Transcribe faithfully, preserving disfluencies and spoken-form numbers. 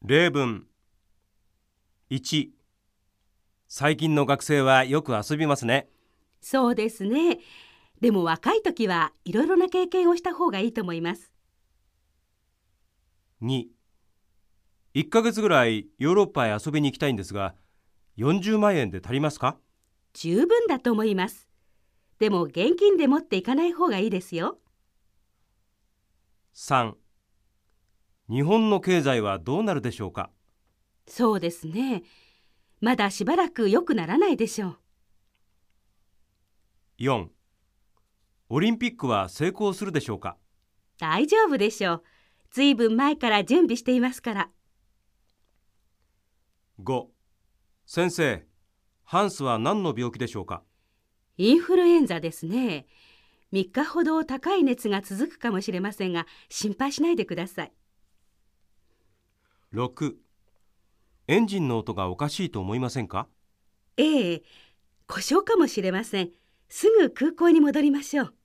例文いち、最近の学生はよく遊びますね。 そうですね。でも若い時はいろいろな経験をした方がいいと思います。 に、いっかげつぐらいヨーロッパへ遊びに行きたいんですが、よんじゅうまん円で足りますか？ 十分だと思います。でも現金で持っていかない方がいいですよ。 さん、日本の経済はどうなるでしょうか？ そうですね。まだしばらく良くならないでしょう。 よん、オリンピックは成功するでしょうか？ 大丈夫でしょう。ずいぶん前から準備していますから。 ご、先生、ハンスは何の病気でしょうか？ インフルエンザですね。みっかほど高い熱が続くかもしれませんが、心配しないでください。 ろく、エンジンの音がおかしいと思いませんか？ ええ、故障かもしれません。すぐ空港に戻りましょう。